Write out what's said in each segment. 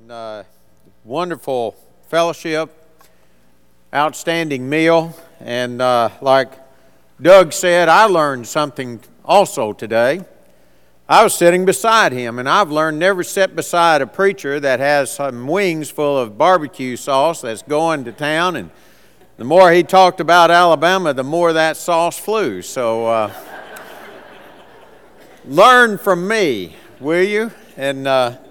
Wonderful fellowship, outstanding meal, and like Doug said, I learned something also today. I was sitting beside him, and I've learned never sit beside a preacher that has some wings full of barbecue sauce that's going to town, and the more he talked about Alabama, the more that sauce flew. So learn from me, will you? And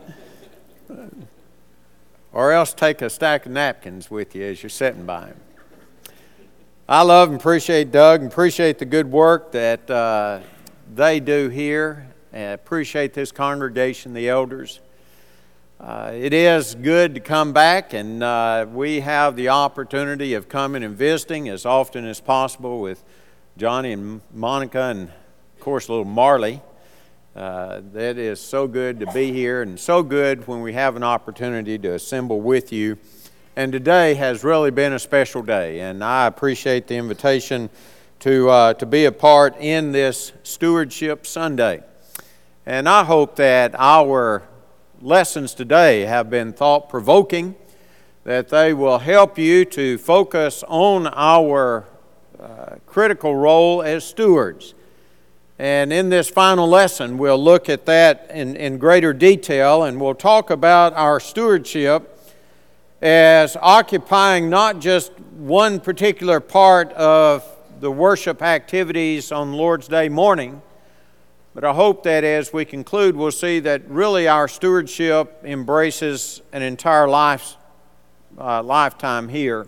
or else take a stack of napkins with you as you're sitting by him. I love and appreciate Doug and appreciate the good work that they do here, and appreciate this congregation, the elders. It is good to come back, and we have the opportunity of coming and visiting as often as possible with Johnny and Monica and, of course, little Marley. That is so good to be here, and so good when we have an opportunity to assemble with you. And today has really been a special day, and I appreciate the invitation to be a part in this Stewardship Sunday. And I hope that our lessons today have been thought-provoking, that they will help you to focus on our critical role as stewards. And in this final lesson, we'll look at that in greater detail, and we'll talk about our stewardship as occupying not just one particular part of the worship activities on Lord's Day morning, but I hope that as we conclude, we'll see that really our stewardship embraces an entire lifetime here.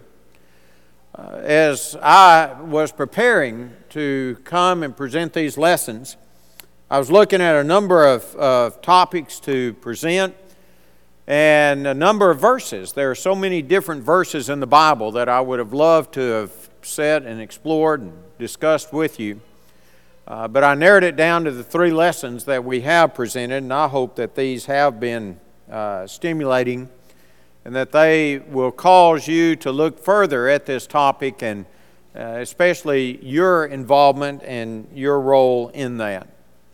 As I was preparing to come and present these lessons, I was looking at a number of topics to present and a number of verses. There are so many different verses in the Bible that I would have loved to have sat and explored and discussed with you. But I narrowed it down to the three lessons that we have presented, and I hope that these have been stimulating and that they will cause you to look further at this topic and especially your involvement and your role in that.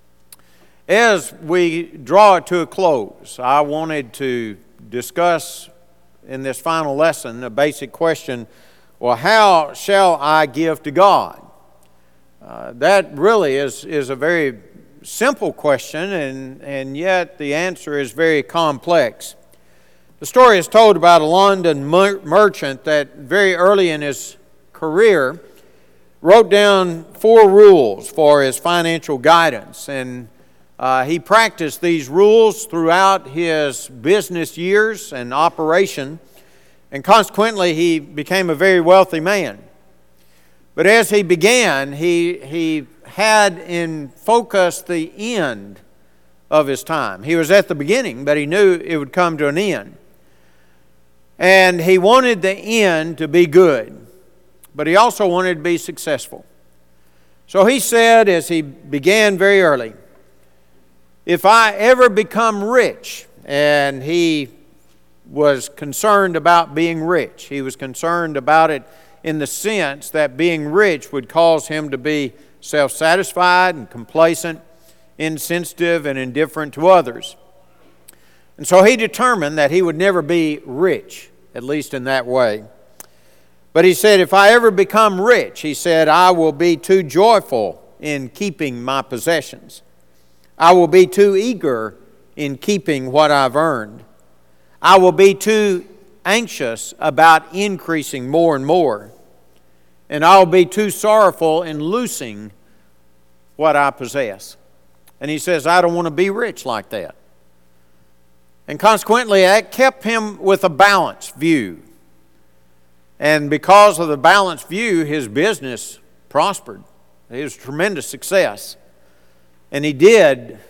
As we draw it to a close, I wanted to discuss in this final lesson a basic question: well, how shall I give to God? That really is a very simple question, and yet the answer is very complex. The story is told about a London merchant that very early in his career wrote down 4 rules for his financial guidance, and he practiced these rules throughout his business years and operation, and consequently he became a very wealthy man. But as he began, he had in focus the end of his time. He was at the beginning, but he knew it would come to an end. And he wanted the end to be good, but he also wanted to be successful. So he said, as he began very early, if I ever become rich, and he was concerned about being rich. He was concerned about it in the sense that being rich would cause him to be self-satisfied and complacent, insensitive and indifferent to others. And so he determined that he would never be rich, at least in that way. But he said, if I ever become rich, he said, I will be too joyful in keeping my possessions. I will be too eager in keeping what I've earned. I will be too anxious about increasing more and more. And I'll be too sorrowful in losing what I possess. And he says, I don't want to be rich like that. And consequently, that kept him with a balanced view. And because of the balanced view, his business prospered. It was a tremendous success. And he did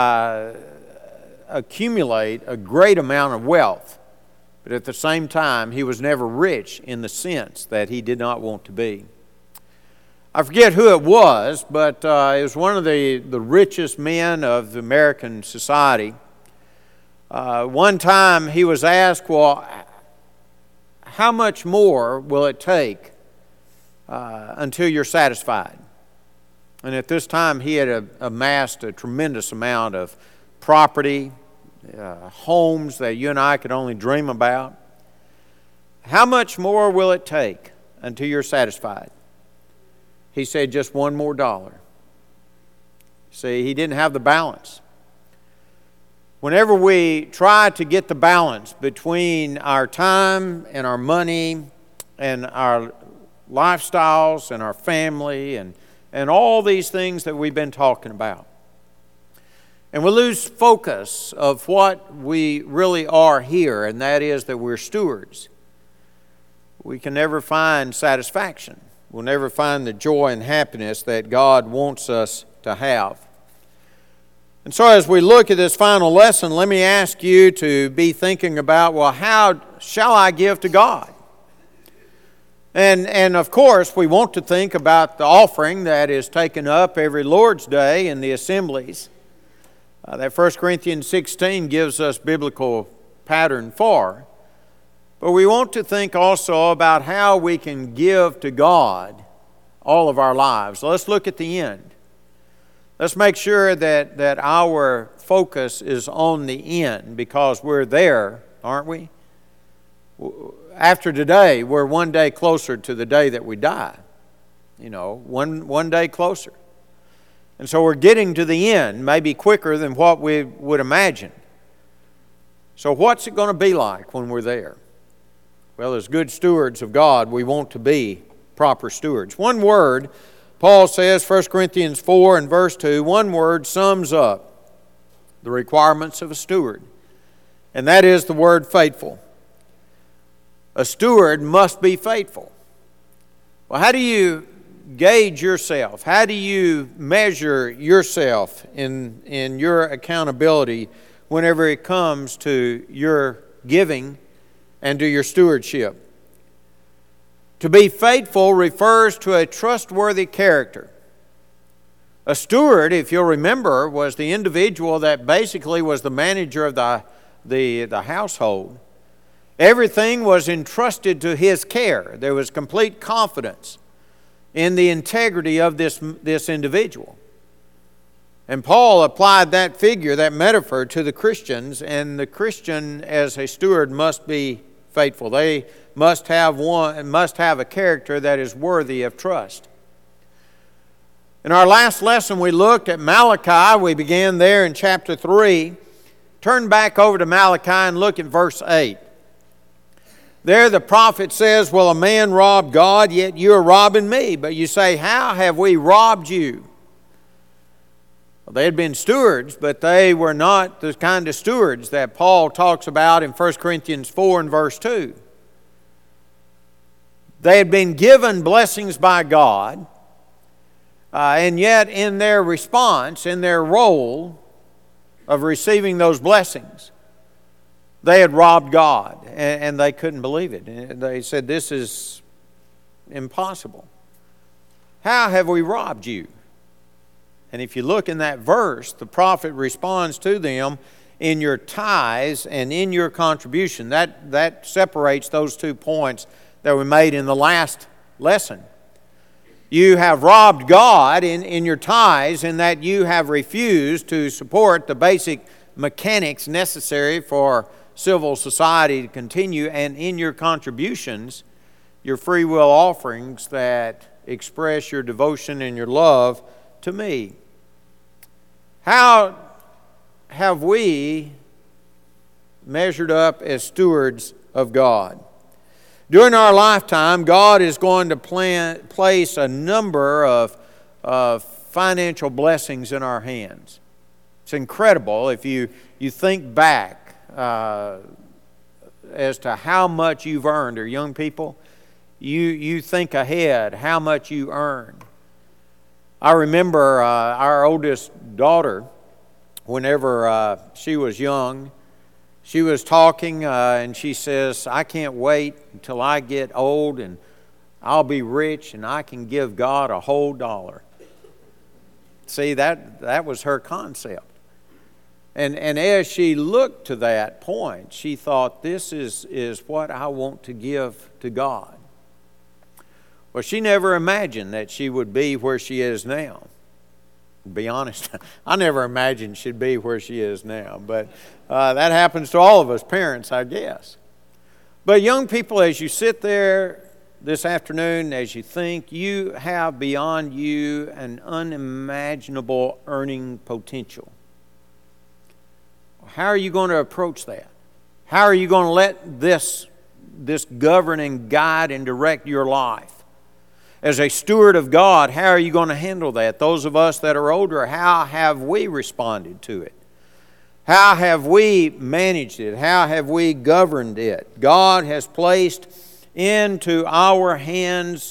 accumulate a great amount of wealth. But at the same time, he was never rich in the sense that he did not want to be. I forget who it was, but it was one of the richest men of the American society. One time he was asked, well, how much more will it take until you're satisfied? And at this time he had amassed a tremendous amount of property, homes that you and I could only dream about. How much more will it take until you're satisfied? He said, just one more dollar. See, he didn't have the balance. Whenever we try to get the balance between our time and our money and our lifestyles and our family and all these things that we've been talking about, and we lose focus of what we really are here, and that is that we're stewards, we can never find satisfaction. We'll never find the joy and happiness that God wants us to have. And so as we look at this final lesson, let me ask you to be thinking about, well, how shall I give to God? And of course, we want to think about the offering that is taken up every Lord's Day in the assemblies. That 1 Corinthians 16 gives us biblical pattern for. But we want to think also about how we can give to God all of our lives. Let's look at the end. Let's make sure that our focus is on the end, because we're there, aren't we? After today, we're one day closer to the day that we die. You know, one day closer. And so we're getting to the end, maybe quicker than what we would imagine. So what's it going to be like when we're there? Well, as good stewards of God, we want to be proper stewards. One word, Paul says, 1 Corinthians 4 and verse 2, one word sums up the requirements of a steward. And that is the word faithful. A steward must be faithful. Well, how do you gauge yourself? How do you measure yourself in your accountability whenever it comes to your giving and to your stewardship? To be faithful refers to a trustworthy character. A steward, if you'll remember, was the individual that basically was the manager of the household. Everything was entrusted to his care. There was complete confidence in the integrity of this individual. And Paul applied that figure, that metaphor, to the Christians, and the Christian as a steward must be faithful. They must have a character that is worthy of trust. In our last lesson, we looked at Malachi. We began there in chapter 3. Turn back over to Malachi and look at verse 8. There the prophet says, will a man rob God? Yet you are robbing me. But you say, how have we robbed you? Well, they had been stewards, but they were not the kind of stewards that Paul talks about in 1 Corinthians 4 and verse 2. They had been given blessings by God, and yet in their response, in their role of receiving those blessings, they had robbed God, and they couldn't believe it. And they said, this is impossible. How have we robbed you? And if you look in that verse, the prophet responds to them in your tithes and in your contribution. That separates those 2 points that we made in the last lesson. You have robbed God in your tithes in that you have refused to support the basic mechanics necessary for civil society to continue, and in your contributions, your free will offerings that express your devotion and your love to me. How have we measured up as stewards of God? During our lifetime, God is going to place a number of financial blessings in our hands. It's incredible if you think back as to how much you've earned, or young people, you think ahead how much you earn. I remember our oldest daughter, whenever she was young, she was talking and she says, I can't wait until I get old and I'll be rich and I can give God a whole dollar. See, that was her concept. And as she looked to that point, she thought, this is what I want to give to God. Well, she never imagined that she would be where she is now. To be honest, I never imagined she'd be where she is now. But that happens to all of us parents, I guess. But young people, as you sit there this afternoon, as you think, you have beyond you an unimaginable earning potential. How are you going to approach that? How are you going to let this govern and guide and direct your life? As a steward of God, how are you going to handle that? Those of us that are older, how have we responded to it? How have we managed it? How have we governed it? God has placed into our hands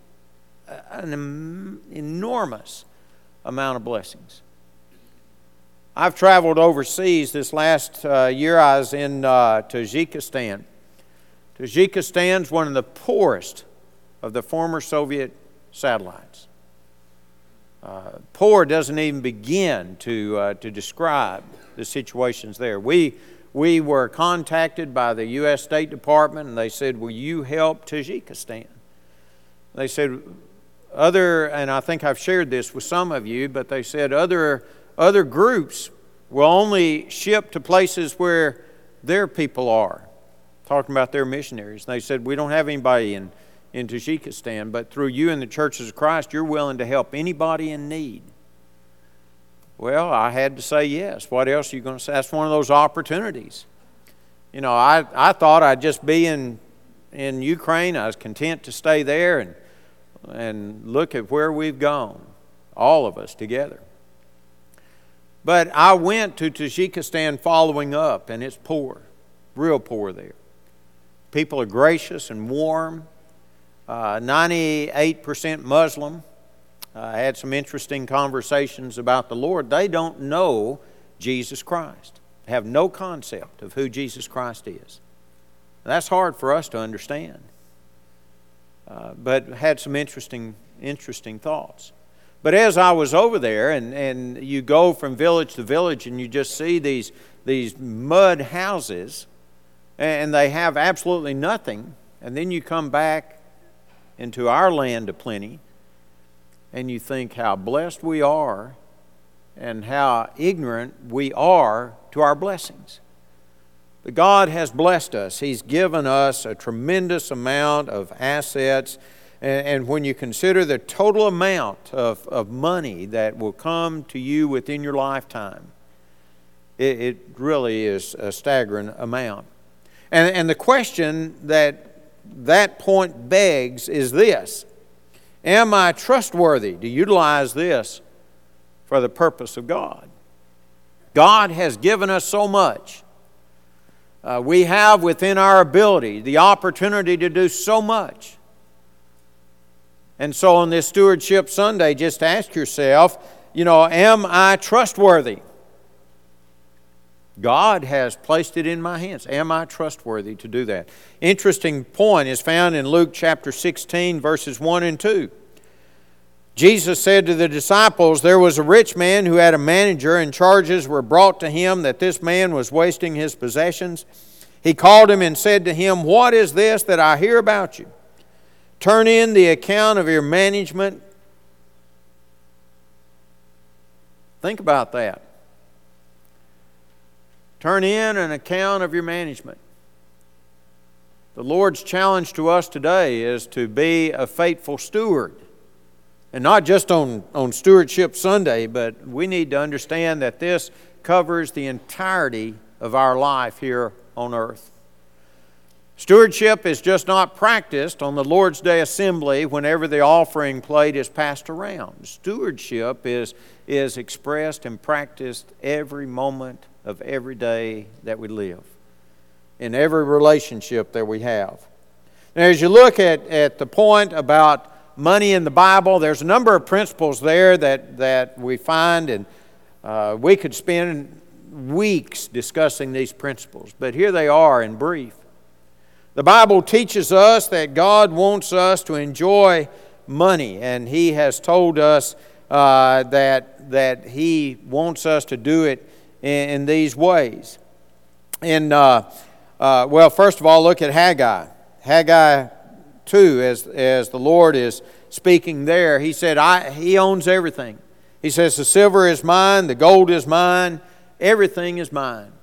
an enormous amount of blessings. I've traveled overseas this last year. I was in Tajikistan. Tajikistan is one of the poorest of the former Soviet satellites. Poor doesn't even begin to describe the situations there. We were contacted by the U.S. State Department, and they said, "Will you help Tajikistan?" They said, and I think I've shared this with some of you, but they said other groups will only ship to places where their people are, talking about their missionaries. And they said, "We don't have anybody in Tajikistan, but through you and the Churches of Christ, you're willing to help anybody in need." Well, I had to say yes. What else are you going to say? That's one of those opportunities. You know, I thought I'd just be in Ukraine. I was content to stay there and look at where we've gone, all of us together. But I went to Tajikistan following up, and it's poor, real poor there. People are gracious and warm. 98% Muslim. I had some interesting conversations about the Lord. They don't know Jesus Christ. They have no concept of who Jesus Christ is. That's hard for us to understand. But had some interesting thoughts. But as I was over there, and you go from village to village, and you just see these mud houses, and they have absolutely nothing, and then you come back into our land of plenty, and you think how blessed we are and how ignorant we are to our blessings. But God has blessed us. He's given us a tremendous amount of assets, and when you consider the total amount of money that will come to you within your lifetime, it really is a staggering amount. And the question that point begs is this: am I trustworthy to utilize this for the purpose of God? God has given us so much. We have within our ability the opportunity to do so much. And so on this Stewardship Sunday, just ask yourself, am I trustworthy? God has placed it in my hands. Am I trustworthy to do that? Interesting point is found in Luke chapter 16, verses 1 and 2. Jesus said to the disciples, "There was a rich man who had a manager, and charges were brought to him that this man was wasting his possessions. He called him and said to him, 'What is this that I hear about you? Turn in the account of your management.'" Think about that. Turn in an account of your management. The Lord's challenge to us today is to be a faithful steward. And not just on Stewardship Sunday, but we need to understand that this covers the entirety of our life here on earth. Stewardship is just not practiced on the Lord's Day assembly whenever the offering plate is passed around. Stewardship is expressed and practiced every moment of every day that we live, in every relationship that we have. Now, as you look at the point about money in the Bible, there's a number of principles there that we find, and we could spend weeks discussing these principles, but here they are in brief. The Bible teaches us that God wants us to enjoy money, and He has told us that He wants us to do it in these ways. And first of all, look at Haggai. Haggai 2, as the Lord is speaking there, He said, He owns everything. He says, the silver is mine, the gold is mine, everything is mine.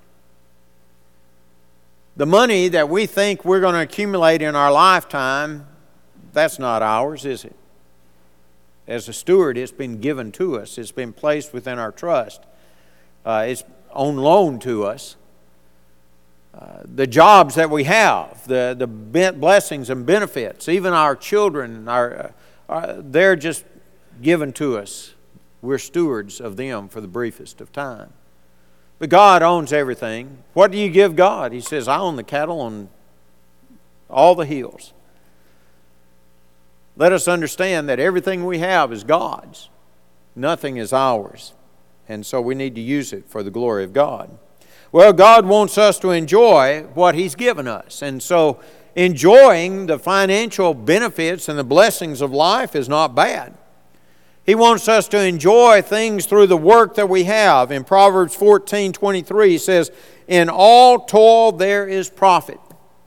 The money that we think we're going to accumulate in our lifetime, that's not ours, is it? As a steward, it's been given to us. It's been placed within our trust. It's on loan to us. The jobs that we have, the blessings and benefits, even our children, they're just given to us. We're stewards of them for the briefest of time. But God owns everything. What do you give God? He says, I own the cattle on all the hills. Let us understand that everything we have is God's. Nothing is ours. And so we need to use it for the glory of God. Well, God wants us to enjoy what He's given us. And so enjoying the financial benefits and the blessings of life is not bad. He wants us to enjoy things through the work that we have. In Proverbs 14:23, He says, in all toil there is profit.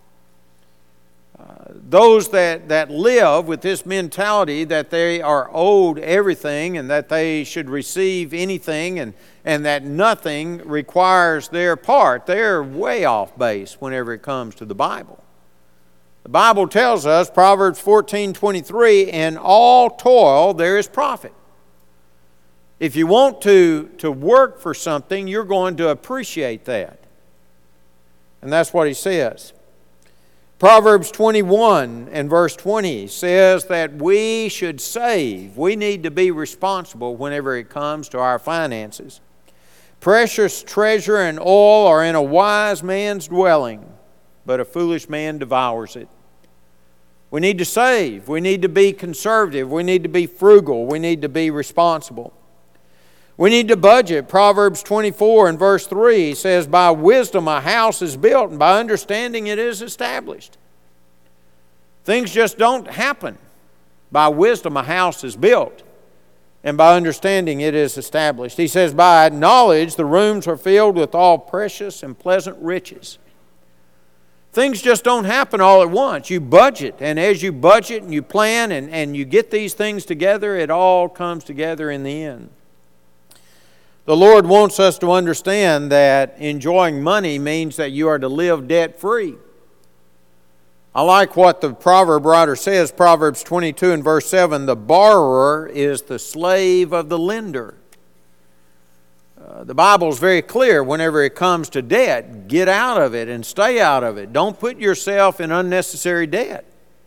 Those that live with this mentality that they are owed everything and that they should receive anything and that nothing requires their part, they're way off base whenever it comes to the Bible. The Bible tells us, Proverbs 14:23, in all toil there is profit. If you want to work for something, you're going to appreciate that. And that's what he says. Proverbs 21 and verse 20 says that we should save. We need to be responsible whenever it comes to our finances. Precious treasure and oil are in a wise man's dwelling, but a foolish man devours it. We need to save. We need to be conservative. We need to be frugal. We need to be responsible. We need to budget. Proverbs 24 and verse 3 says, by wisdom a house is built, and by understanding it is established. Things just don't happen. By wisdom a house is built, and by understanding it is established. He says, by knowledge the rooms are filled with all precious and pleasant riches. Things just don't happen all at once. You budget, and as you budget and you plan and you get these things together, it all comes together in the end. The Lord wants us to understand that enjoying money means that you are to live debt-free. I like what the proverb writer says, Proverbs 22 and verse 7, the borrower is the slave of the lender. The Bible is very clear whenever it comes to debt. Get out of it and stay out of it. Don't put yourself in unnecessary debt.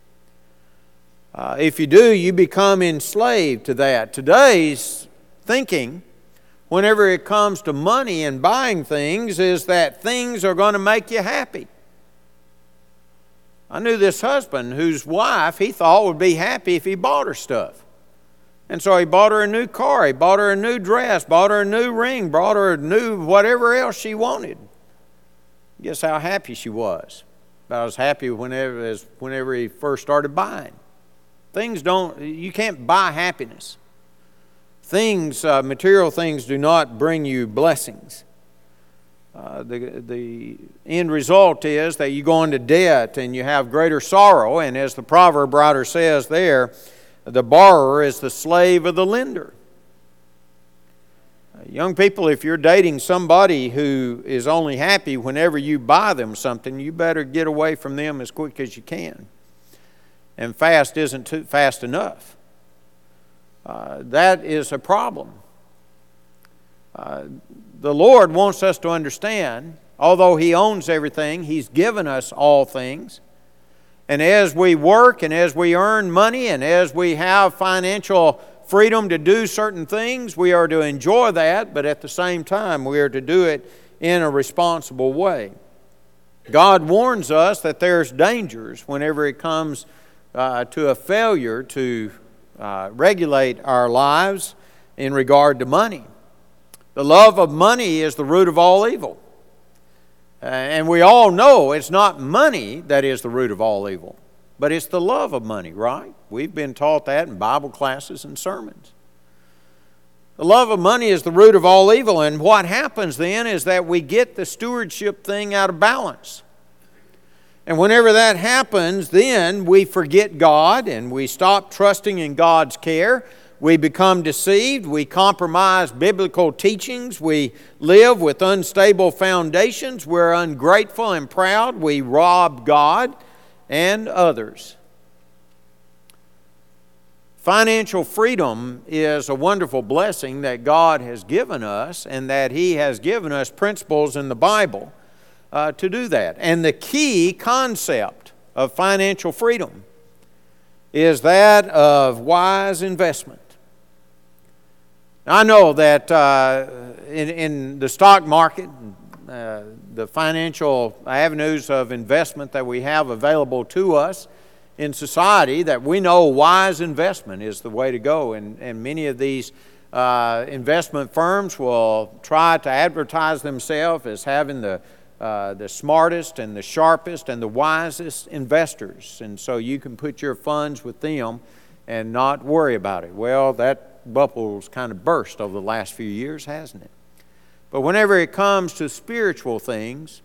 If you do, you become enslaved to that. Today's thinking, whenever it comes to money and buying things, is that things are going to make you happy. I knew this husband whose wife he thought would be happy if he bought her stuff. And so he bought her a new car, he bought her a new dress, bought her a new ring, brought her a new whatever else she wanted. Guess how happy she was? About as happy as whenever he first started buying. You can't buy happiness. Material things do not bring you blessings. The end result is that you go into debt and you have greater sorrow. And as the proverb writer says there, the borrower is the slave of the lender. Young people, if you're dating somebody who is only happy whenever you buy them something, you better get away from them as quick as you can. And fast isn't fast enough. That is a problem. The Lord wants us to understand, although He owns everything, He's given us all things. And as we work and as we earn money and as we have financial freedom to do certain things, we are to enjoy that, but at the same time we are to do it in a responsible way. God warns us that there's dangers whenever it comes to a failure to regulate our lives in regard to money. The love of money is the root of all evil. And we all know it's not money that is the root of all evil, but it's the love of money, right? We've been taught that in Bible classes and sermons. The love of money is the root of all evil, and what happens then is that we get the stewardship thing out of balance. And whenever that happens, then we forget God and we stop trusting in God's care. we become deceived, we compromise biblical teachings, we live with unstable foundations, we're ungrateful and proud, we rob God and others. Financial freedom is a wonderful blessing that God has given us, and that He has given us principles in the Bible to do that. And the key concept of financial freedom is that of wise investment. Now, I know that in the stock market, the financial avenues of investment that we have available to us in society, that we know wise investment is the way to go. And many of these investment firms will try to advertise themselves as having the smartest and the sharpest and the wisest investors. And so you can put your funds with them and not worry about it. Well, that bubble's kind of burst over the last few years, hasn't it? But whenever it comes to spiritual things,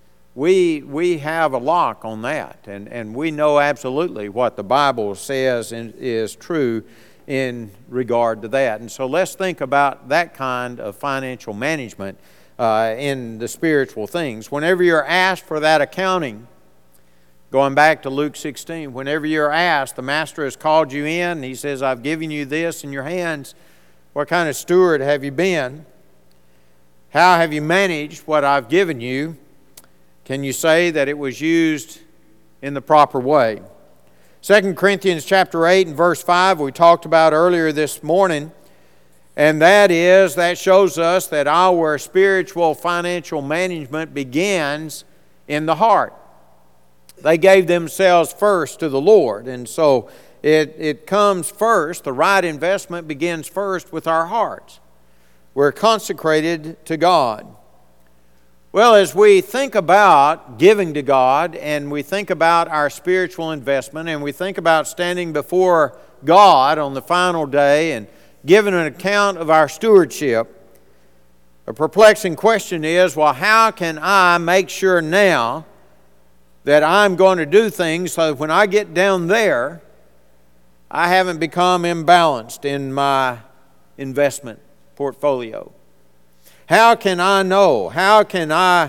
we have a lock on that, and we know absolutely what the Bible says is true in regard to that. And so let's think about that kind of financial management in the spiritual things. Whenever you're asked for that accounting, going back to Luke 16, whenever you're asked, the master has called you in, and he says, I've given you this in your hands. What kind of steward have you been? How have you managed what I've given you? Can you say that it was used in the proper way? 2 Corinthians chapter 8 and verse 5 we talked about earlier this morning, and that shows us that our spiritual financial management begins in the heart. They gave themselves first to the Lord, and so it comes first. The right investment begins first with our hearts. We're consecrated to God. Well, as we think about giving to God, and we think about our spiritual investment, and we think about standing before God on the final day and giving an account of our stewardship, a perplexing question is, well, how can I make sure now that I'm going to do things so that when I get down there, I haven't become imbalanced in my investment portfolio? How can I know? How can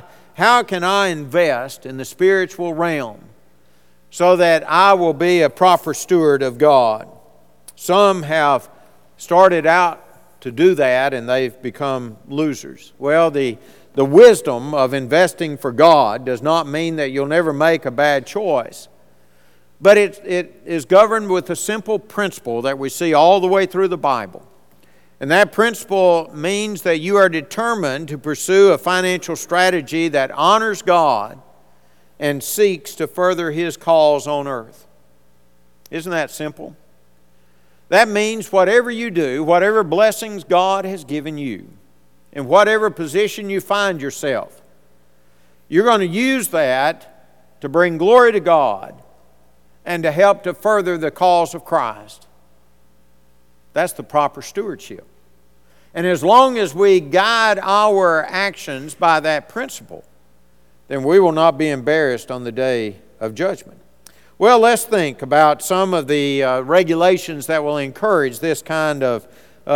I invest in the spiritual realm so that I will be a proper steward of God? Some have started out to do that and they've become losers. Well, the wisdom of investing for God does not mean that you'll never make a bad choice. But it is governed with a simple principle that we see all the way through the Bible. And that principle means that you are determined to pursue a financial strategy that honors God and seeks to further His cause on earth. Isn't that simple? That means whatever you do, whatever blessings God has given you, in whatever position you find yourself, you're going to use that to bring glory to God and to help to further the cause of Christ. That's the proper stewardship. And as long as we guide our actions by that principle, then we will not be embarrassed on the day of judgment. Well, let's think about some of the regulations that will encourage this kind of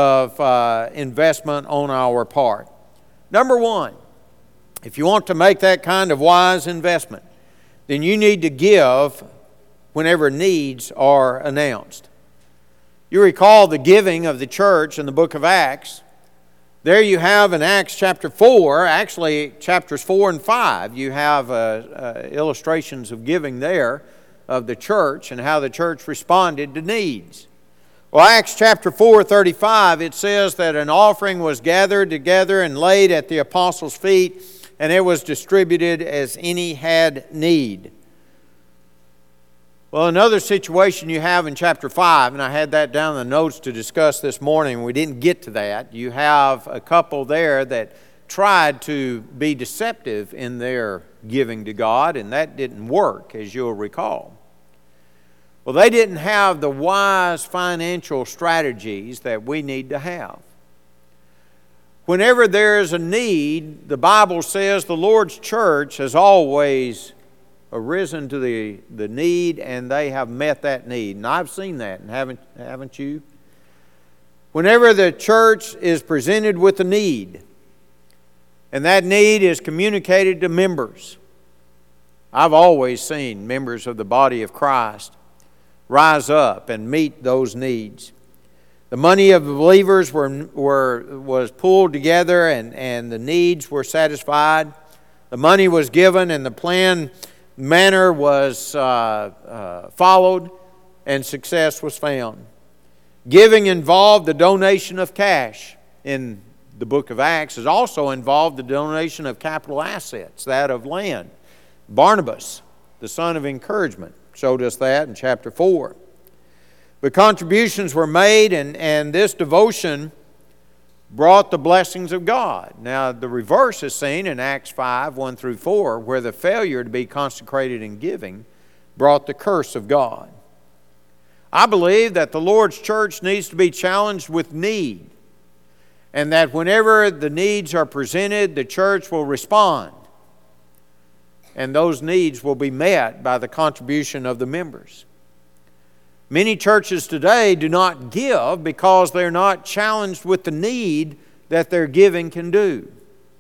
investment on our part. Number one, if you want to make that kind of wise investment, then you need to give whenever needs are announced. You recall the giving of the church in the book of Acts. There you have in Acts chapter 4, actually chapters 4 and 5, you have illustrations of giving there of the church and how the church responded to needs. Well, Acts chapter 4:35, it says that an offering was gathered together and laid at the apostles' feet, and it was distributed as any had need. Well, another situation you have in chapter 5, and I had that down in the notes to discuss this morning, we didn't get to that. You have a couple there that tried to be deceptive in their giving to God, and that didn't work, as you'll recall. Well, they didn't have the wise financial strategies that we need to have. Whenever there is a need, the Bible says the Lord's church has always arisen to the need, and they have met that need. And I've seen that, and haven't you? Whenever the church is presented with a need, and that need is communicated to members, I've always seen members of the body of Christ rise up and meet those needs. The money of the believers was pulled together, and the needs were satisfied. The money was given, and the planned manner was followed, and success was found. Giving involved the donation of cash. In the book of Acts, it also involved the donation of capital assets, that of land. Barnabas, the son of encouragement, showed us that in chapter 4. But contributions were made, and this devotion brought the blessings of God. Now, the reverse is seen in Acts 5, 1 through 4, where the failure to be consecrated in giving brought the curse of God. I believe that the Lord's church needs to be challenged with need, and that whenever the needs are presented, the church will respond, and those needs will be met by the contribution of the members. Many churches today do not give because they're not challenged with the need that their giving can do.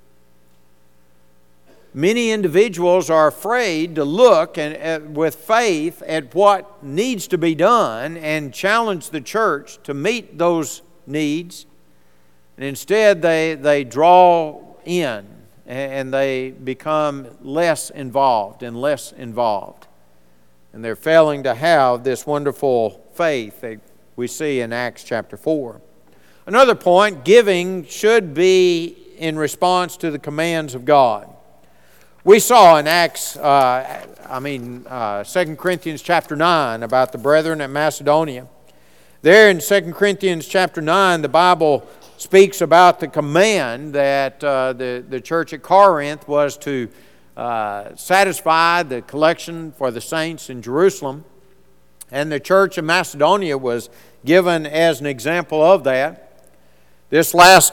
Many individuals are afraid to look with faith at what needs to be done and challenge the church to meet those needs. And instead, they draw in and they become less involved and less involved. And they're failing to have this wonderful faith that we see in Acts chapter 4. Another point, giving should be in response to the commands of God. We saw in 2 Corinthians chapter 9 about the brethren at Macedonia. There in 2 Corinthians chapter 9, the Bible speaks about the command that the church at Corinth was to satisfy the collection for the saints in Jerusalem. And the church of Macedonia was given as an example of that. This last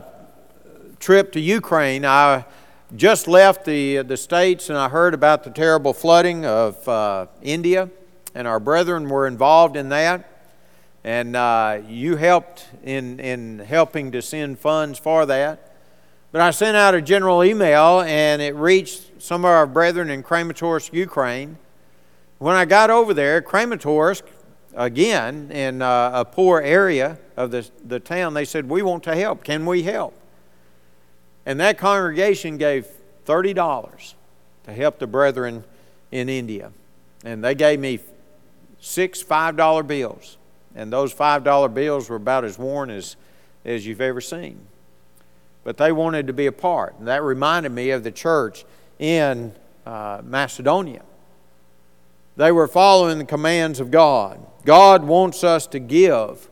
trip to Ukraine, I just left the States, and I heard about the terrible flooding of India, and our brethren were involved in that. And you helped in helping to send funds for that. But I sent out a general email, and it reached some of our brethren in Kramatorsk, Ukraine. When I got over there, Kramatorsk, again, in a poor area of the town, they said, "We want to help. Can we help?" And that congregation gave $30 to help the brethren in India. And they gave me 6 $5 bills. And those $5 bills were about as worn as you've ever seen. But they wanted to be a part. And that reminded me of the church in Macedonia. They were following the commands of God. God wants us to give.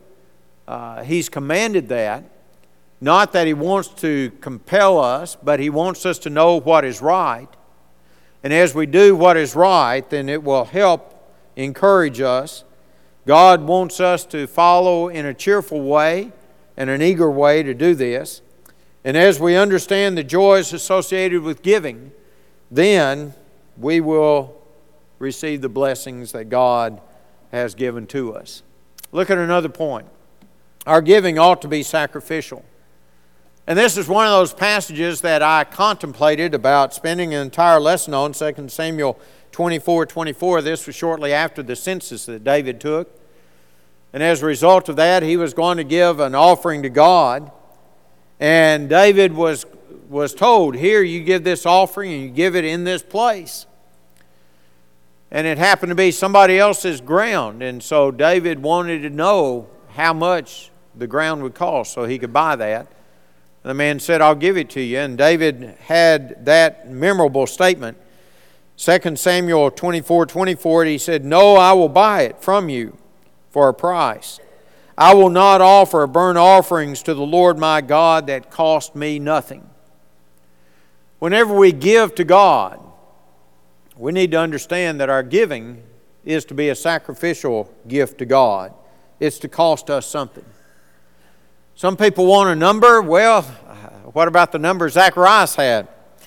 He's commanded that. Not that He wants to compel us, but He wants us to know what is right. And as we do what is right, then it will help encourage us. God wants us to follow in a cheerful way and an eager way to do this. And as we understand the joys associated with giving, then we will receive the blessings that God has given to us. Look at another point. Our giving ought to be sacrificial. And this is one of those passages that I contemplated about spending an entire lesson on, 2 Samuel 24:24. This was shortly after the census that David took. And as a result of that, he was going to give an offering to God. And David was told, "Here, you give this offering and you give it in this place." And it happened to be somebody else's ground. And so David wanted to know how much the ground would cost so he could buy that. The man said, "I'll give it to you." And David had that memorable statement. 2 Samuel 24:24, he said, "No, I will buy it from you for a price. I will not offer burnt offerings to the Lord my God that cost me nothing." Whenever we give to God, we need to understand that our giving is to be a sacrificial gift to God. It's to cost us something. Some people want a number. Well, what about the number Zacchaeus had?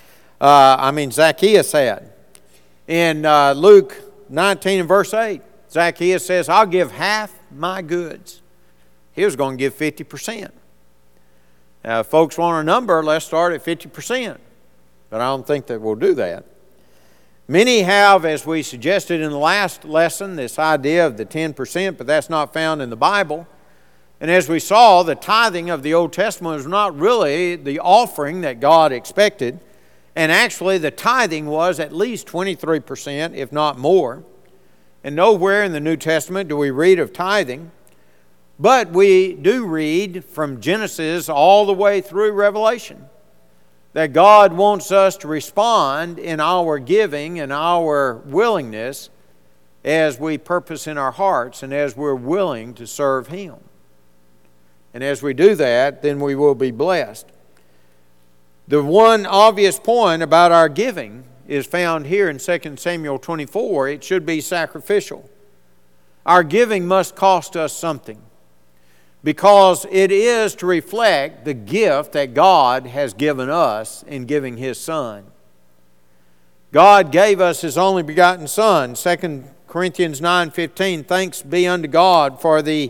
In Luke 19 and verse 8, Zacchaeus says, "I'll give half my goods he was going to give 50%. Now, if folks want a number, let's start at 50%. But I don't think that we'll do that. Many have, as we suggested in the last lesson, this idea of the 10%, but that's not found in the Bible. And as we saw, the tithing of the Old Testament was not really the offering that God expected. And actually, the tithing was at least 23%, if not more. And nowhere in the New Testament do we read of tithing. But we do read from Genesis all the way through Revelation that God wants us to respond in our giving and our willingness as we purpose in our hearts and as we're willing to serve Him. And as we do that, then we will be blessed. The one obvious point about our giving is found here in 2 Samuel 24. It should be sacrificial. Our giving must cost us something, because it is to reflect the gift that God has given us in giving His Son. God gave us His only begotten Son. 2 Corinthians 9:15, thanks be unto God for the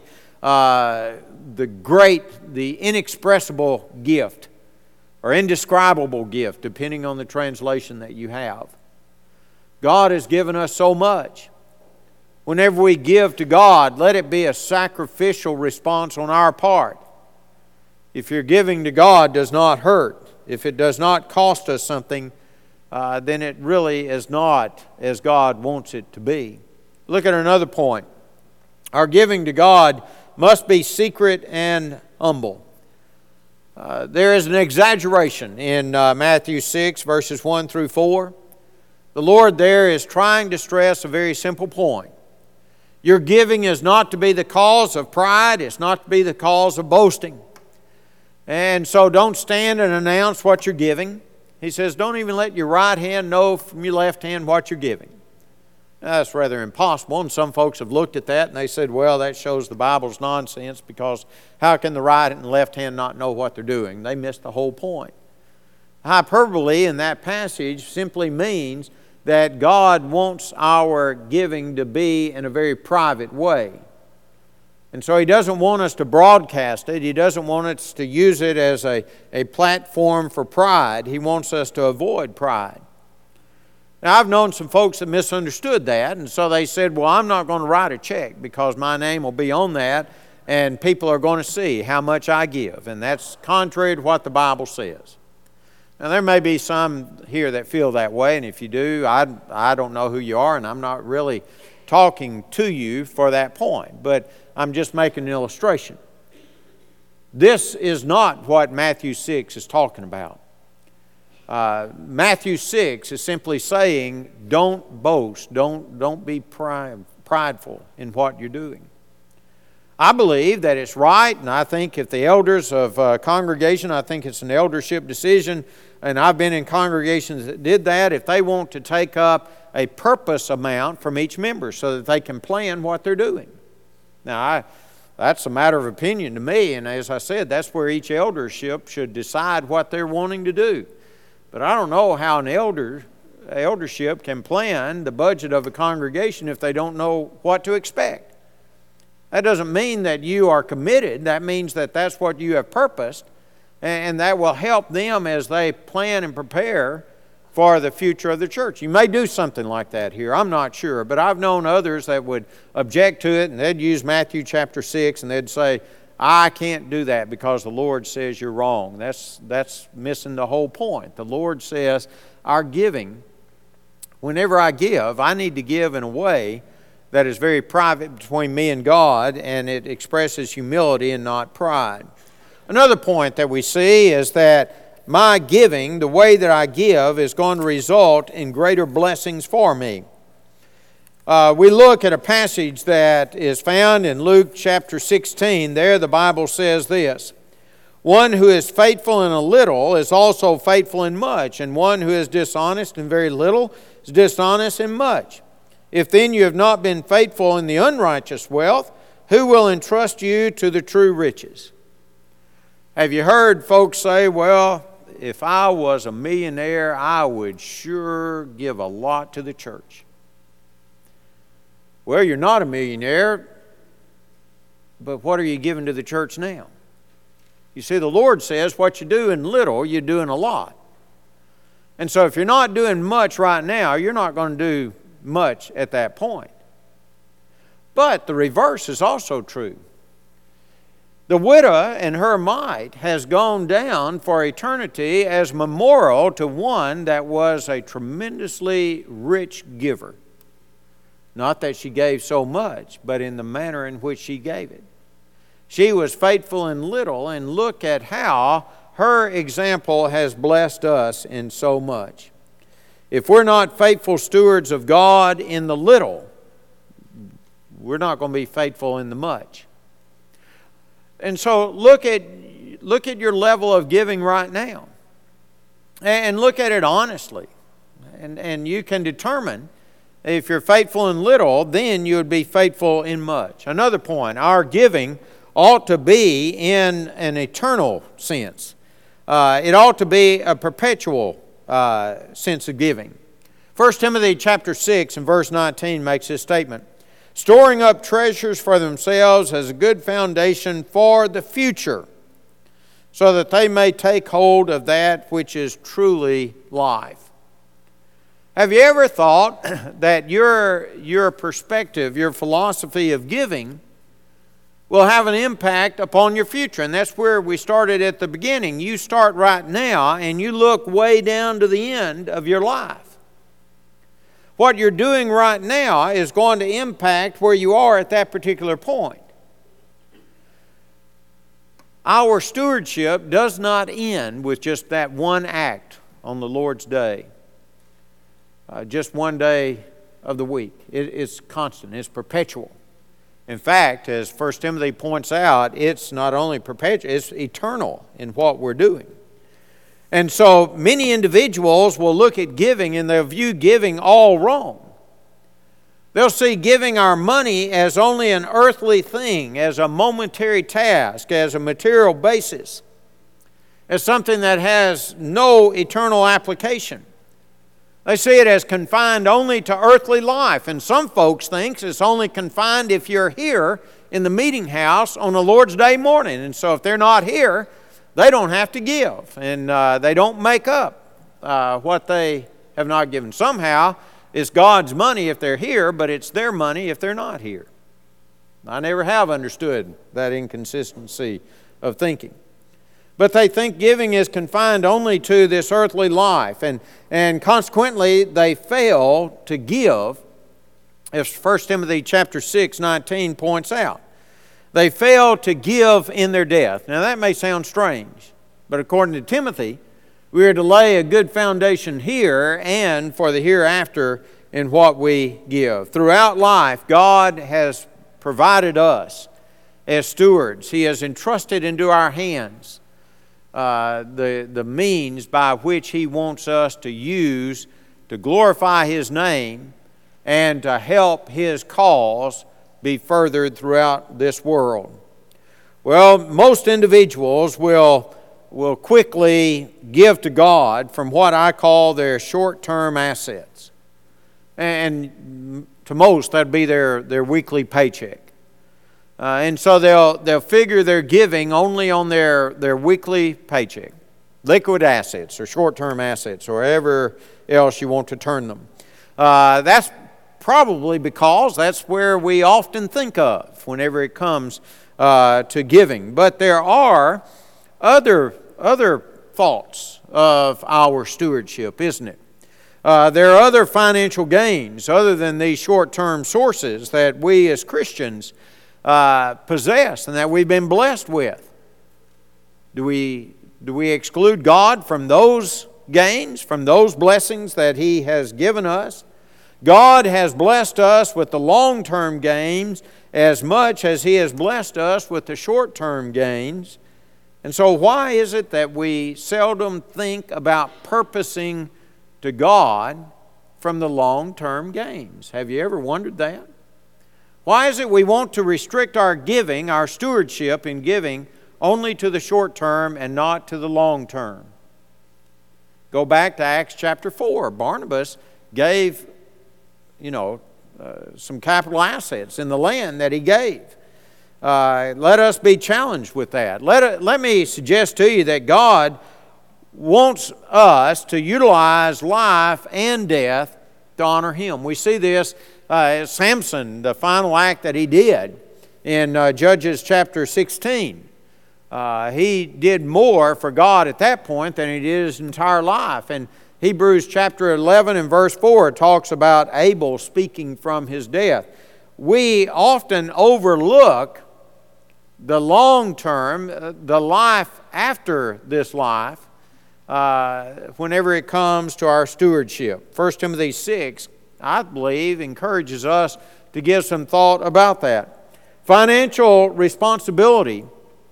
inexpressible gift, or indescribable gift, depending on the translation that you have. God has given us so much. Whenever we give to God, let it be a sacrificial response on our part. If your giving to God does not hurt, if it does not cost us something, then it really is not as God wants it to be. Look at another point. Our giving to God must be secret and humble. There is an exaggeration in Matthew 6, verses 1 through 4. The Lord there is trying to stress a very simple point. Your giving is not to be the cause of pride. It's not to be the cause of boasting. And so don't stand and announce what you're giving. He says, don't even let your right hand know from your left hand what you're giving. Now, that's rather impossible, and some folks have looked at that and they said, well, that shows the Bible's nonsense, because how can the right and left hand not know what they're doing? They missed the whole point. Hyperbole in that passage simply means that God wants our giving to be in a very private way. And so He doesn't want us to broadcast it. He doesn't want us to use it as a platform for pride. He wants us to avoid pride. Now, I've known some folks that misunderstood that, and so they said, well, I'm not going to write a check because my name will be on that and people are going to see how much I give. And that's contrary to what the Bible says. Now, there may be some here that feel that way, and if you do, I don't know who you are, and I'm not really talking to you for that point, but I'm just making an illustration. This is not what Matthew 6 is talking about. Matthew 6 is simply saying, don't boast, don't be prideful in what you're doing. I believe that it's right, and I think if the elders of a congregation, I think it's an eldership decision, and I've been in congregations that did that, if they want to take up a purpose amount from each member so that they can plan what they're doing. Now, that's a matter of opinion to me, and as I said, that's where each eldership should decide what they're wanting to do. But I don't know how an eldership can plan the budget of a congregation if they don't know what to expect. That doesn't mean that you are committed. That means that that's what you have purposed, and that will help them as they plan and prepare for the future of the church. You may do something like that here. I'm not sure. But I've known others that would object to it, and they'd use Matthew chapter 6, and they'd say, I can't do that because the Lord says you're wrong. That's missing the whole point. The Lord says our giving, whenever I give, I need to give in a way that is very private between me and God, and it expresses humility and not pride. Another point that we see is that my giving, the way that I give, is going to result in greater blessings for me. We look at a passage that is found in Luke chapter 16. There the Bible says this, one who is faithful in a little is also faithful in much, and one who is dishonest in very little is dishonest in much. If then you have not been faithful in the unrighteous wealth, who will entrust you to the true riches? Have you heard folks say, well, if I was a millionaire, I would sure give a lot to the church. Well, you're not a millionaire. But what are you giving to the church now? You see, the Lord says what you do in little, you do in a lot. And so if you're not doing much right now, you're not going to do much at that point. But the reverse is also true. The widow and her mite has gone down for eternity as memorial to one that was a tremendously rich giver. Not that she gave so much, but in the manner in which she gave it. She was faithful in little, and look at how her example has blessed us in so much. If we're not faithful stewards of God in the little, we're not going to be faithful in the much. And so look at your level of giving right now. And look at it honestly. And you can determine if you're faithful in little, then you would be faithful in much. Another point, our giving ought to be in an eternal sense. It ought to be a perpetual sense of giving. 1 Timothy chapter 6 and verse 19 makes this statement. Storing up treasures for themselves as a good foundation for the future, so that they may take hold of that which is truly life. Have you ever thought that your perspective, your philosophy of giving will have an impact upon your future? And that's where we started at the beginning. You start right now and you look way down to the end of your life. What you're doing right now is going to impact where you are at that particular point. Our stewardship does not end with just that one act on the Lord's day. Just one day of the week. It's constant. It's perpetual. In fact, as 1 Timothy points out, it's not only perpetual, it's eternal in what we're doing. And so many individuals will look at giving and they'll view giving all wrong. They'll see giving our money as only an earthly thing, as a momentary task, as a material basis, as something that has no eternal application. They see it as confined only to earthly life. And some folks think it's only confined if you're here in the meeting house on a Lord's Day morning. And so if they're not here, they don't have to give, and they don't make up what they have not given. Somehow, it's God's money if they're here, but it's their money if they're not here. I never have understood that inconsistency of thinking. But they think giving is confined only to this earthly life, and consequently, they fail to give, as 1 Timothy chapter 6, 19 points out. They fail to give in their death. Now that may sound strange, but according to Timothy, we are to lay a good foundation here and for the hereafter in what we give. Throughout life, God has provided us as stewards. He has entrusted into our hands the means by which He wants us to use to glorify His name and to help His cause be furthered throughout this world. Well, most individuals will quickly give to God from what I call their short-term assets. And to most, that'd be their weekly paycheck. And so they'll figure their giving only on their weekly paycheck. Liquid assets or short-term assets or wherever else you want to turn them. That's probably because that's where we often think of whenever it comes to giving. But there are other thoughts of our stewardship, isn't it? There are other financial gains other than these short-term sources that we as Christians possess and that we've been blessed with. Do we exclude God from those gains, from those blessings that He has given us? God has blessed us with the long-term gains as much as He has blessed us with the short-term gains. And so why is it that we seldom think about purposing to God from the long-term gains? Have you ever wondered that? Why is it we want to restrict our giving, our stewardship in giving, only to the short term and not to the long term? Go back to Acts chapter 4. Barnabas gave some capital assets in the land that he gave. Let us be challenged with that. Let me suggest to you that God wants us to utilize life and death to honor Him. We see this Samson, the final act that he did in Judges chapter 16. He did more for God at that point than he did his entire life. And Hebrews chapter 11 and verse 4 talks about Abel speaking from his death. We often overlook the long term, the life after this life, whenever it comes to our stewardship. 1 Timothy 6, I believe, encourages us to give some thought about that. Financial responsibility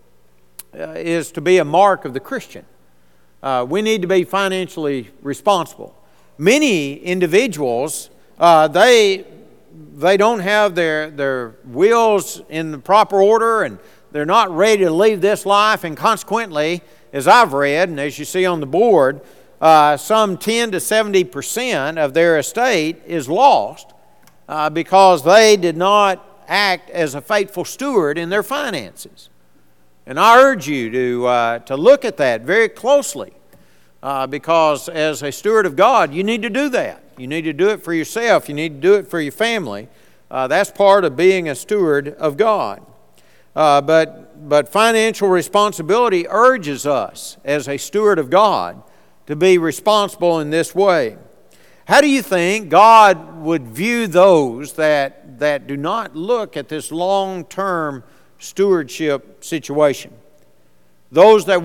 is to be a mark of the Christian. We need to be financially responsible. Many individuals, they don't have their wills in the proper order, and they're not ready to leave this life, and consequently, as I've read, and as you see on the board, some 10 to 70% of their estate is lost because they did not act as a faithful steward in their finances. And I urge you to look at that very closely because as a steward of God, you need to do that. You need to do it for yourself. You need to do it for your family. That's part of being a steward of God. But financial responsibility urges us as a steward of God to be responsible in this way. How do you think God would view those that do not look at this long-term stewardship situation? Those that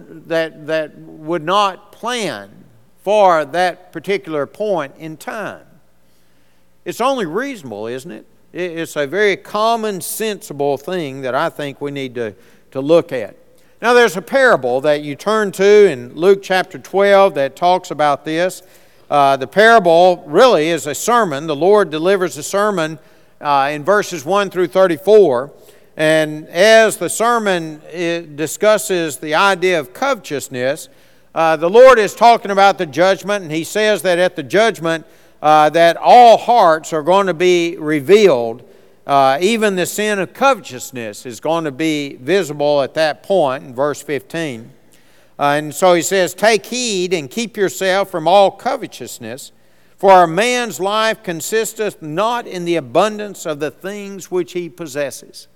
would not plan for that particular point in time. It's only reasonable, isn't it? It's a very common, sensible thing that I think we need to look at. Now there's a parable that you turn to in Luke chapter 12 that talks about this. The parable really is a sermon. The Lord delivers a sermon in verses 1 through 34. And as the sermon discusses the idea of covetousness, the Lord is talking about the judgment, and He says that at the judgment that all hearts are going to be revealed. Even the sin of covetousness is going to be visible at that point in verse 15. And so He says, "Take heed and keep yourself from all covetousness, for a man's life consisteth not in the abundance of the things which he possesses."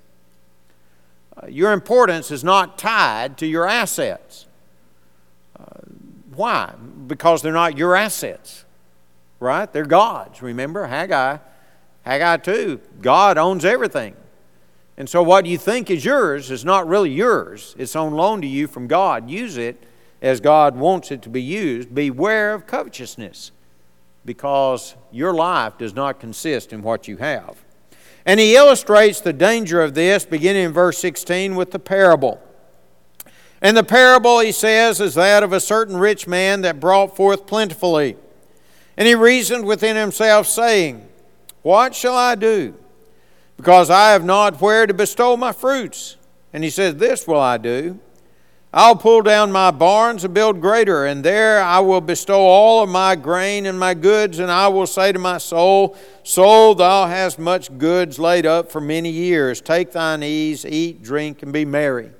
Your importance is not tied to your assets. Why? Because they're not your assets, right? They're God's. Remember, Haggai 2, God owns everything. And so what you think is yours is not really yours. It's on loan to you from God. Use it as God wants it to be used. Beware of covetousness, because your life does not consist in what you have. And He illustrates the danger of this beginning in verse 16 with the parable. And the parable, He says, is that of a certain rich man that brought forth plentifully. And he reasoned within himself, saying, "What shall I do? Because I have not where to bestow my fruits." And he says, "This will I do. I'll pull down my barns and build greater, and there I will bestow all of my grain and my goods, and I will say to my soul, Soul, thou hast much goods laid up for many years. Take thine ease, eat, drink, and be merry."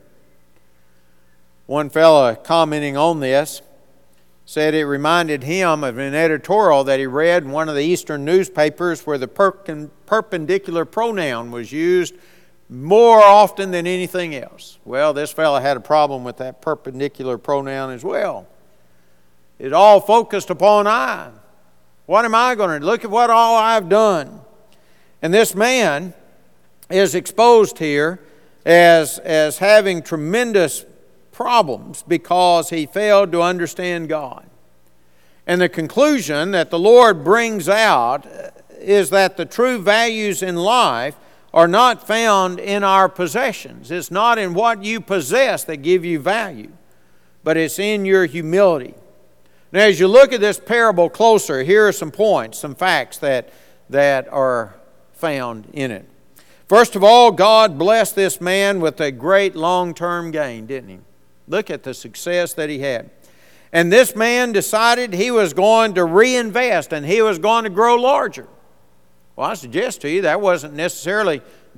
One fellow commenting on this said it reminded him of an editorial that he read in one of the Eastern newspapers where the perpendicular pronoun was used more often than anything else. Well, this fellow had a problem with that perpendicular pronoun as well. It all focused upon I. What am I going to do? Look at what all I've done. And this man is exposed here as having tremendous problems because he failed to understand God. And the conclusion that the Lord brings out is that the true values in life are not found in our possessions. It's not in what you possess that give you value, but it's in your humility. Now, as you look at this parable closer, here are some points, some facts that are found in it. First of all, God blessed this man with a great long-term gain, didn't He? Look at the success that he had. And this man decided he was going to reinvest and he was going to grow larger. Well, I suggest to you that wasn't necessarily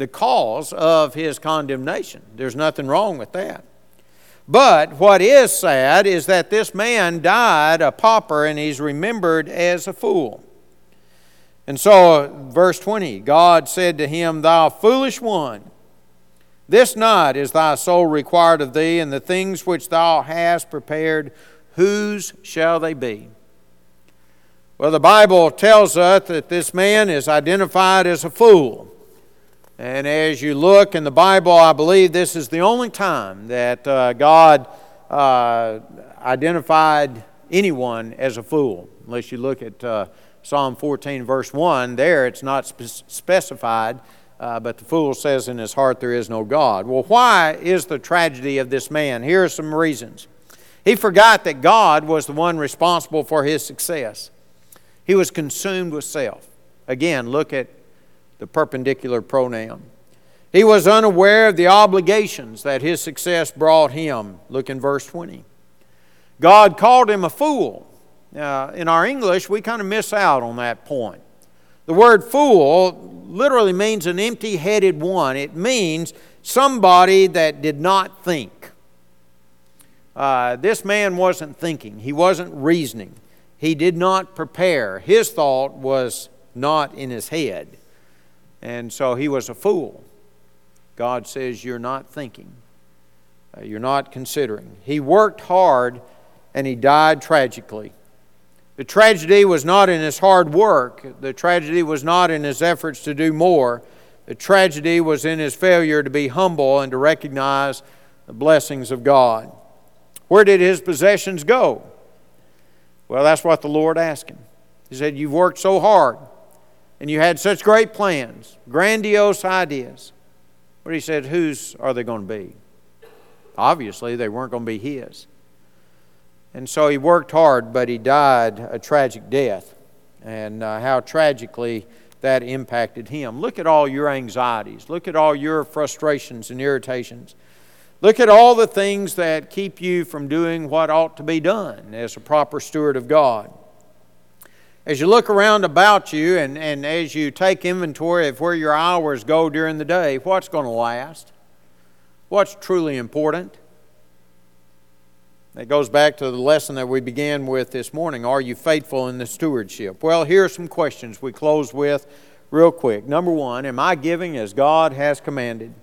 the cause of his condemnation. There's nothing wrong with that. But what is sad is that this man died a pauper and he's remembered as a fool. And so, verse 20, God said to him, "Thou foolish one, this night is thy soul required of thee, and the things which thou hast prepared, whose shall they be?" Well, the Bible tells us that this man is identified as a fool. And as you look in the Bible, I believe this is the only time that God identified anyone as a fool. Unless you look at Psalm 14, verse 1, there it's not specified, but the fool says in his heart there is no God. Well, why is the tragedy of this man? Here are some reasons. He forgot that God was the one responsible for his success. He was consumed with self. Again, look at the perpendicular pronoun. He was unaware of the obligations that his success brought him. Look in verse 20. God called him a fool. Now, in our English, we kind of miss out on that point. The word fool literally means an empty-headed one. It means somebody that did not think. This man wasn't thinking. He wasn't reasoning. He did not prepare. His thought was not in his head. And so he was a fool. God says, you're not thinking. You're not considering. He worked hard and he died tragically. The tragedy was not in his hard work. The tragedy was not in his efforts to do more. The tragedy was in his failure to be humble and to recognize the blessings of God. Where did his possessions go? Well, that's what the Lord asked him. He said, you've worked so hard and you had such great plans, grandiose ideas. But he said, whose are they going to be? Obviously, they weren't going to be his. And so he worked hard, but he died a tragic death. And how tragically that impacted him. Look at all your anxieties. Look at all your frustrations and irritations. Look at all the things that keep you from doing what ought to be done as a proper steward of God. As you look around about you and as you take inventory of where your hours go during the day, what's going to last? What's truly important? That goes back to the lesson that we began with this morning. Are you faithful in the stewardship? Well, here are some questions we close with real quick. Number one, am I giving as God has commanded?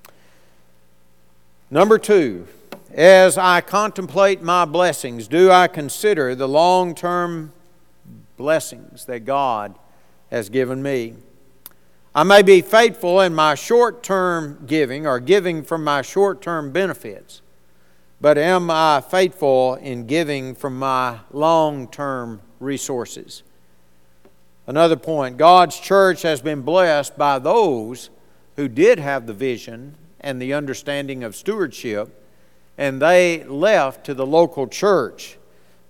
Number two, as I contemplate my blessings, do I consider the long-term blessings that God has given me? I may be faithful in my short-term giving or giving from my short-term benefits, but am I faithful in giving from my long-term resources? Another point, God's church has been blessed by those who did have the vision and the understanding of stewardship, and they left to the local church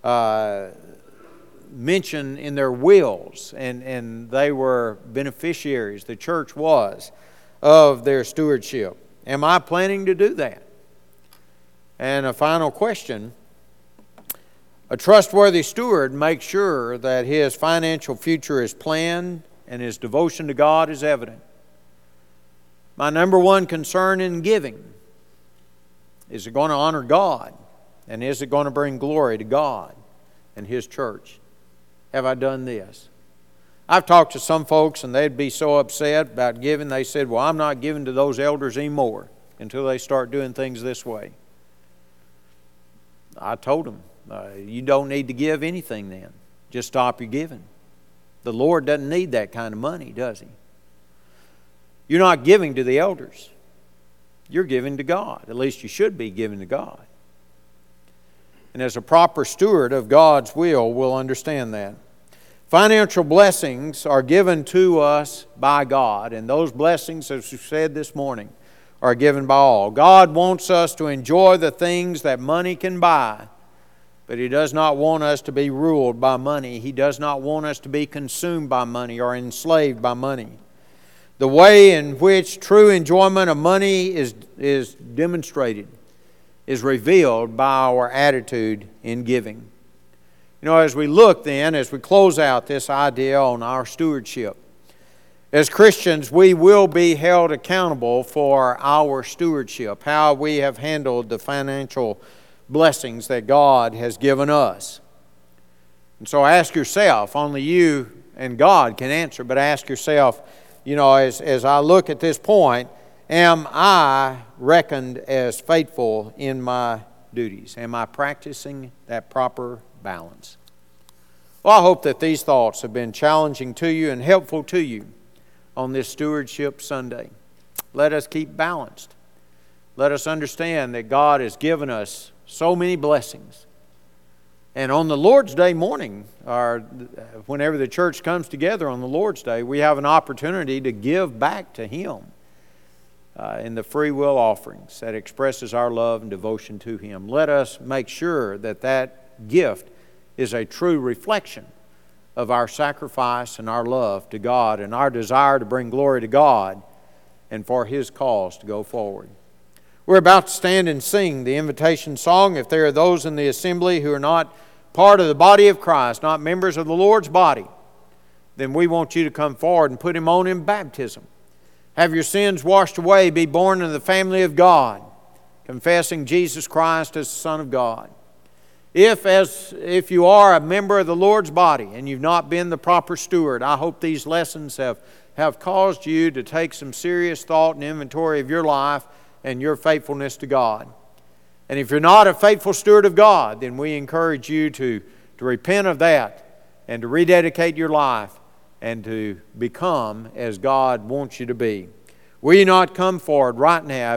mentioned in their wills, and they were beneficiaries, the church was, of their stewardship. Am I planning to do that? And a final question, a trustworthy steward makes sure that his financial future is planned and his devotion to God is evident. My number one concern in giving, is it going to honor God? And is it going to bring glory to God and His church? Have I done this? I've talked to some folks and they'd be so upset about giving. They said, well, I'm not giving to those elders anymore until they start doing things this way. I told them, you don't need to give anything then. Just stop your giving. The Lord doesn't need that kind of money, does He? You're not giving to the elders. You're giving to God. At least you should be giving to God. And as a proper steward of God's will, we'll understand that. Financial blessings are given to us by God, and those blessings, as we said this morning, are given by all. God wants us to enjoy the things that money can buy, but He does not want us to be ruled by money. He does not want us to be consumed by money or enslaved by money. The way in which true enjoyment of money is demonstrated is revealed by our attitude in giving. You know, as we look then, as we close out this idea on our stewardship, As Christians, we will be held accountable for our stewardship, how we have handled the financial blessings that God has given us. And so ask yourself, only you and God can answer, but ask yourself, as I look at this point, am I reckoned as faithful in my duties? Am I practicing that proper balance? Well, I hope that these thoughts have been challenging to you and helpful to you on this Stewardship Sunday. Let us keep balanced. Let us understand that God has given us so many blessings. And on the Lord's Day morning, or whenever the church comes together on the Lord's Day, we have an opportunity to give back to Him in the free will offerings that expresses our love and devotion to Him. Let us make sure that that gift is a true reflection of our sacrifice and our love to God and our desire to bring glory to God and for His cause to go forward. We're about to stand and sing the invitation song. If there are those in the assembly who are not part of the body of Christ, not members of the Lord's body, then we want you to come forward and put Him on in baptism. Have your sins washed away, be born into the family of God, confessing Jesus Christ as the Son of God. If you are a member of the Lord's body and you've not been the proper steward, I hope these lessons have caused you to take some serious thought and inventory of your life and your faithfulness to God. And if you're not a faithful steward of God, then we encourage you to repent of that and to rededicate your life and to become as God wants you to be. Will you not come forward right now?